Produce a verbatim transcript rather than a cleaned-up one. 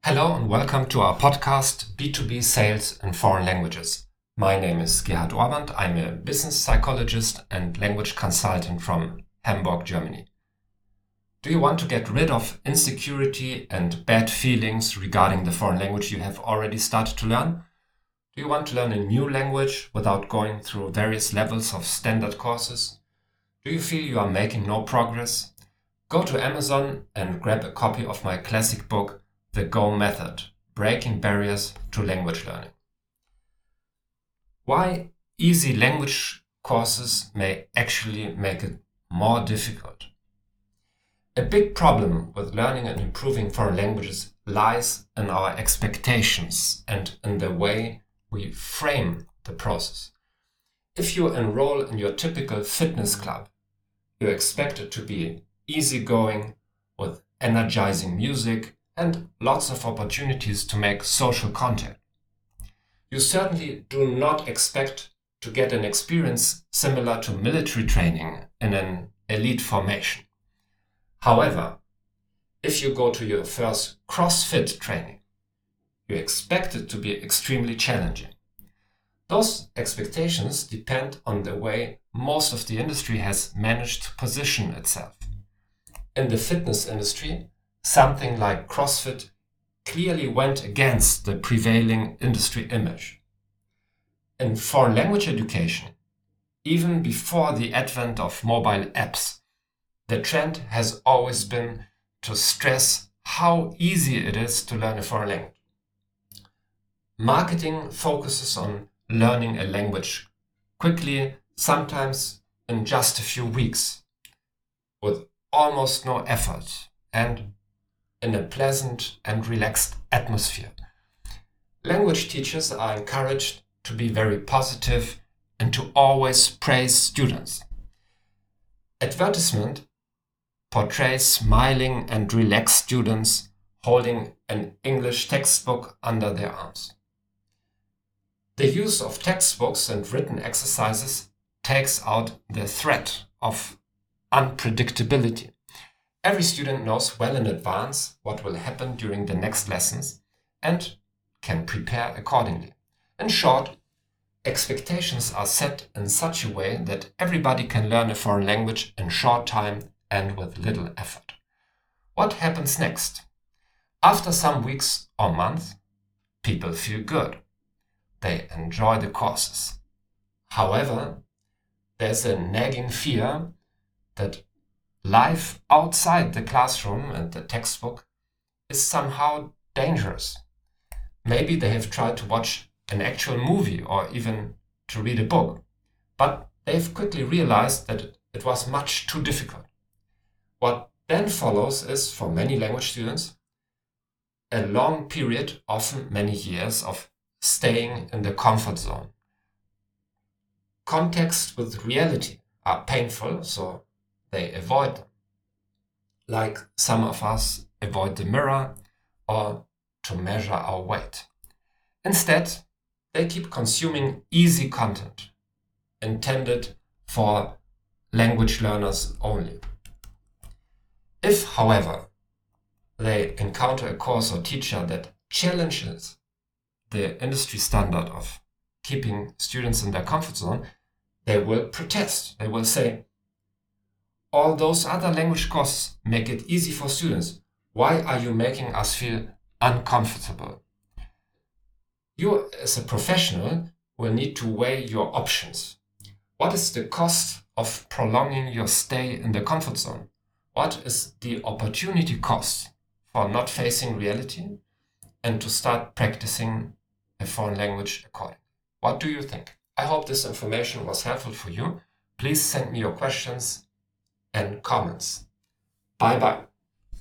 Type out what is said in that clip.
Hello and welcome to our podcast B two B Sales in Foreign Languages. My name is Gerhard Orband. I'm a business psychologist and language consultant from Hamburg, Germany. Do you want to get rid of insecurity and bad feelings regarding the foreign language you have already started to learn? Do you want to learn a new language without going through various levels of standard courses? Do you feel you are making no progress? Go to Amazon and grab a copy of my classic book, The Go Method, Breaking Barriers to Language Learning. Why easy language courses may actually make it more difficult. A big problem with learning and improving foreign languages lies in our expectations and in the way we frame the process. If you enroll in your typical fitness club, you expect it to be easygoing with energizing music and lots of opportunities to make social contact. You certainly do not expect to get an experience similar to military training in an elite formation. However, if you go to your first CrossFit training, you expect it to be extremely challenging. Those expectations depend on the way most of the industry has managed to position itself. In the fitness industry, something like CrossFit clearly went against the prevailing industry image. In foreign language education, even before the advent of mobile apps, the trend has always been to stress how easy it is to learn a foreign language. Marketing focuses on learning a language quickly, sometimes in just a few weeks, with almost no effort and in a pleasant and relaxed atmosphere. Language teachers are encouraged to be very positive and to always praise students. Advertisement portrays smiling and relaxed students holding an English textbook under their arms. The use of textbooks and written exercises takes out the threat of unpredictability. Every student knows well in advance what will happen during the next lessons and can prepare accordingly. In short, expectations are set in such a way that everybody can learn a foreign language in short time and with little effort. What happens next? After some weeks or months, people feel good. They enjoy the courses. However, there's a nagging fear that life outside the classroom and the textbook is somehow dangerous. Maybe they have tried to watch an actual movie or even to read a book, but they've quickly realized that it was much too difficult. What then follows is, for many language students, a long period, often many years, of staying in the comfort zone. Contacts with reality are painful, so they avoid them, like some of us avoid the mirror or to measure our weight. Instead, they keep consuming easy content intended for language learners only. If, however, they encounter a course or teacher that challenges the industry standard of keeping students in their comfort zone, they will protest. They will say, all those other language courses make it easy for students. Why are you making us feel uncomfortable? You, as a professional, will need to weigh your options. What is the cost of prolonging your stay in the comfort zone? What is the opportunity cost for not facing reality and to start practicing a foreign language accordingly? What do you think? I hope this information was helpful for you. Please send me your questions and comments. Bye bye.